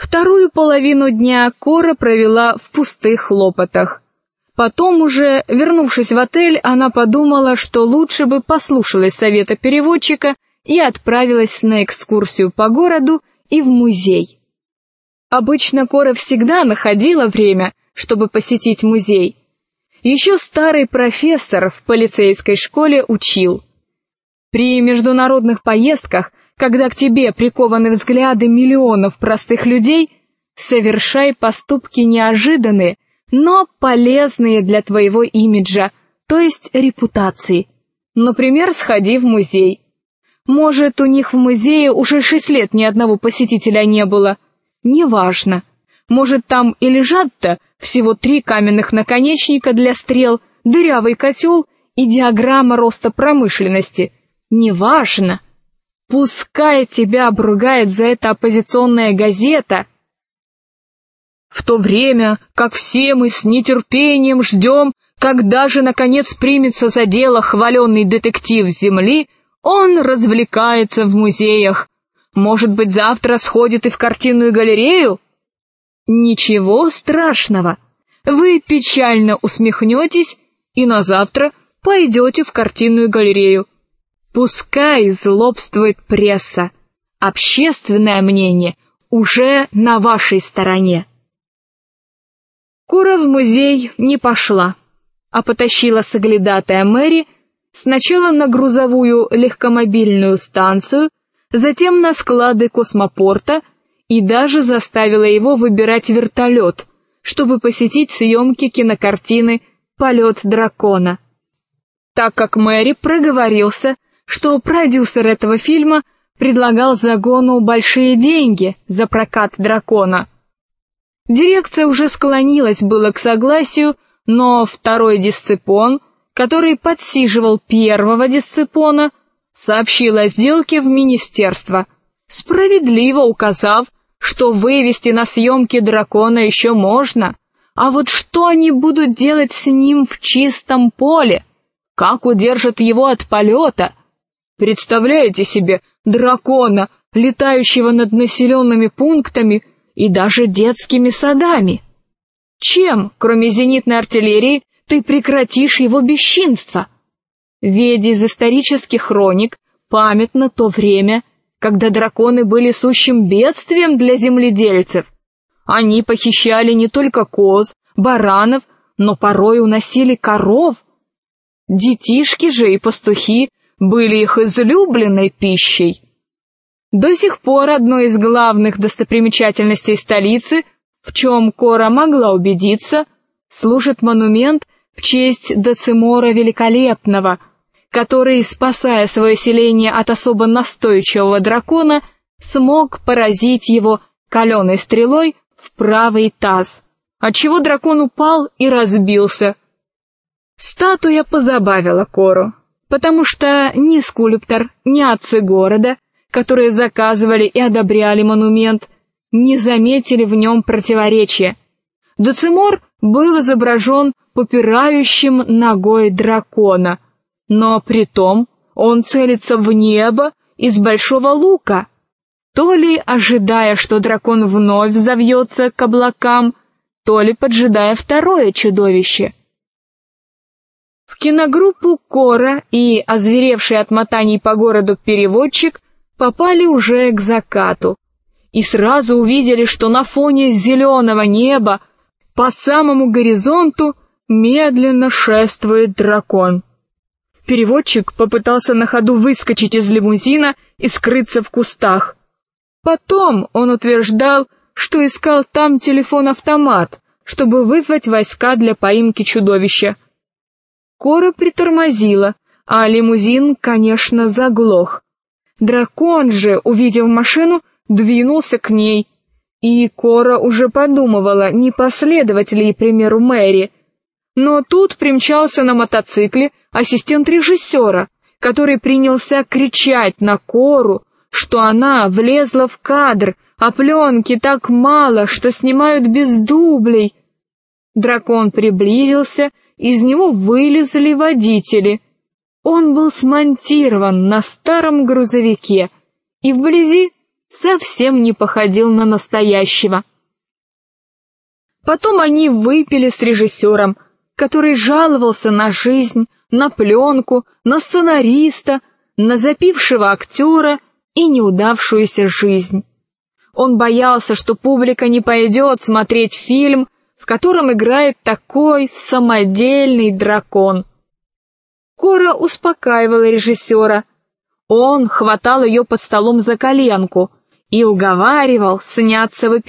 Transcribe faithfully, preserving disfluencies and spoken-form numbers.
Вторую половину дня Кора провела в пустых хлопотах. Потом уже, вернувшись в отель, она подумала, что лучше бы послушалась совета переводчика и отправилась на экскурсию по городу и в музей. Обычно Кора всегда находила время, чтобы посетить музей. Еще старый профессор в полицейской школе учил: при международных поездках, когда к тебе прикованы взгляды миллионов простых людей, совершай поступки неожиданные, но полезные для твоего имиджа, то есть репутации. Например, сходи в музей. Может, у них в музее уже шесть лет ни одного посетителя не было. Неважно. Может, там и лежат-то всего три каменных наконечника для стрел, дырявый котел и диаграмма роста промышленности. Неважно. Пускай тебя обругает за это оппозиционная газета. В то время, как все мы с нетерпением ждем, когда же наконец примется за дело хваленный детектив Земли, он развлекается в музеях. Может быть, завтра сходит и в картинную галерею? Ничего страшного. Вы печально усмехнетесь и на завтра пойдете в картинную галерею. Пускай злобствует пресса. Общественное мнение уже на вашей стороне. Кора в музей не пошла, а потащила соглядатая Мэри сначала на грузовую легкомобильную станцию, затем на склады космопорта и даже заставила его выбирать вертолет, чтобы посетить съемки кинокартины «Полет дракона». Так как Мэри проговорился, что продюсер этого фильма предлагал загону большие деньги за прокат дракона. Дирекция уже склонилась было к согласию, но второй дисципон, который подсиживал первого дисципона, сообщил о сделке в министерство, справедливо указав, что вывести на съемки дракона еще можно, а вот что они будут делать с ним в чистом поле? Как удержат его от полета? Представляете себе дракона, летающего над населенными пунктами и даже детскими садами? Чем, кроме зенитной артиллерии, ты прекратишь его бесчинство? Ведь из исторических хроник памятно то время, когда драконы были сущим бедствием для земледельцев. Они похищали не только коз, баранов, но порой уносили коров. Детишки же и пастухи были их излюбленной пищей. До сих пор одной из главных достопримечательностей столицы, в чем Кора могла убедиться, служит монумент в честь Доцимора Великолепного, который, спасая свое селение от особо настойчивого дракона, смог поразить его каленой стрелой в правый таз, отчего дракон упал и разбился. Статуя позабавила Кору, потому что ни скульптор, ни отцы города, которые заказывали и одобряли монумент, не заметили в нем противоречия. Доцимор был изображен попирающим ногой дракона, но притом он целится в небо из большого лука, то ли ожидая, что дракон вновь взовьется к облакам, то ли поджидая второе чудовище. В киногруппу Кора и озверевший от мотаний по городу переводчик попали уже к закату и сразу увидели, что на фоне зеленого неба по самому горизонту медленно шествует дракон. Переводчик попытался на ходу выскочить из лимузина и скрыться в кустах. Потом он утверждал, что искал там телефон-автомат, чтобы вызвать войска для поимки чудовища. Кора притормозила, а лимузин, конечно, заглох. Дракон же, увидев машину, двинулся к ней, и Кора уже подумывала, не последовать ли примеру Мэри. Но тут примчался на мотоцикле ассистент режиссера, который принялся кричать на Кору, что она влезла в кадр, а пленки так мало, что снимают без дублей. Дракон приблизился, из него вылезли водители. Он был смонтирован на старом грузовике, и вблизи совсем не походил на настоящего. Потом они выпили с режиссером, который жаловался на жизнь, на пленку, на сценариста, на запившего актера и неудавшуюся жизнь. Он боялся, что публика не пойдет смотреть фильм, в котором играет такой самодельный дракон. Кора успокаивала режиссера. Он хватал ее под столом за коленку и уговаривал сняться в